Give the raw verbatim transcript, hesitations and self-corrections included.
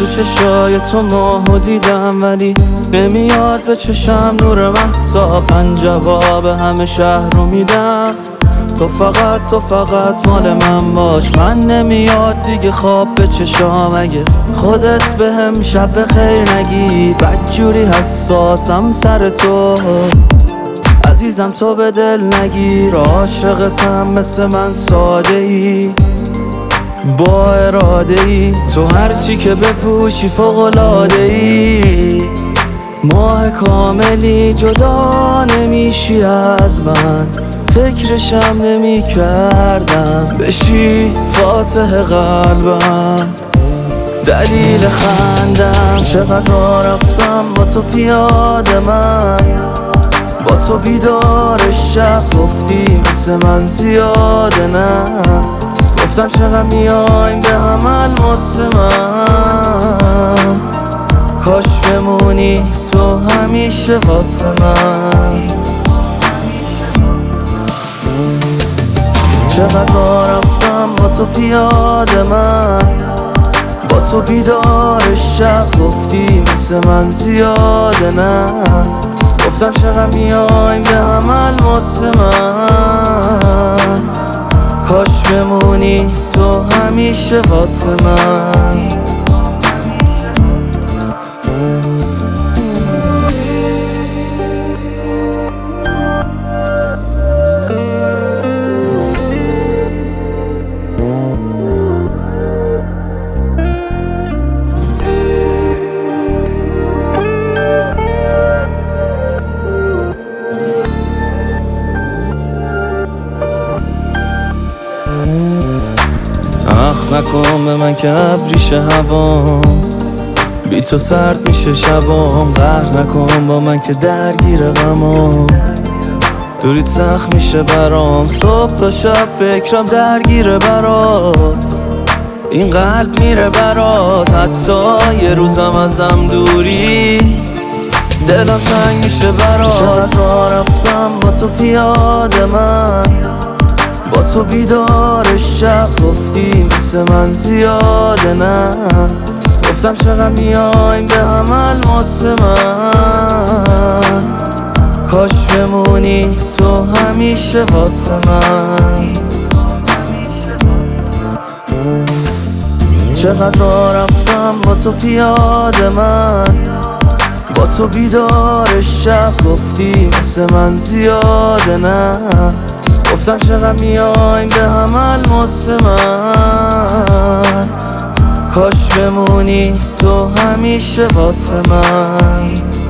تو چشای تو ماهو دیدم، ولی نمیاد به چشم نور مهتاب. من جواب همه شهر رو میدم، تو فقط تو فقط مال من باش. من نمیاد دیگه خواب به چشام، اگه خودت به هم شب بخیر نگی. بدجوری حساسم سر تو عزیزم، تو به دل نگیر. عاشقتم مثل من ساده ای با اراده ای، تو هرچی که بپوشی فوق‌العاده ای. ماه کاملی جدا نمیشی از من، فکرشم نمی کردم بشی فاتح قلبم، دلیل خندم. چقدر رفتم با تو پیاده، من با تو بیدار شب گفتی مثل من زیاده. نه گفتم چقدر میایم به هم الماس من، کاش بمونی تو همیشه واسه من. چقدر رفتم با تو پیاده، من با تو بیدار شب گفتی مثل من زیاده. نه گفتم چقدر میایم به هم الماس من، کاش بمونی تو همیشه واسه من. اخ نکن به من که ابریشه هوام، بی تو سرد میشه شبام. قهر نکن با من که درگیر غمام، دوریت سخت میشه برام. صبح تا شب فکرم درگیره برات، این قلب میره برات. حتی یه روزم ازم دوری دلم تنگ میشه برات. چقدر رفتم با تو پیاده، من با تو بیدار شب گفتی مثل من زیاده. نه گفتم چقدر میایم به هم الماس من، کاش بمونی تو همیشه واسه من. چقدر رفتم با تو پیاده، من با تو بیدار شب گفتی مثل من زیاده. نه گفتم چقدر میایم به هم الماس من، کاش بمونی تو همیشه واسه من.